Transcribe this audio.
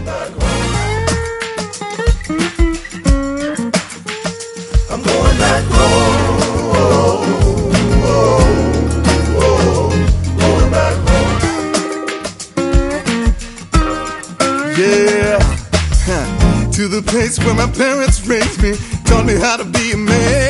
I'm going back home. Going back home. Yeah, to the place where my parents raised me, taught me how to be a man.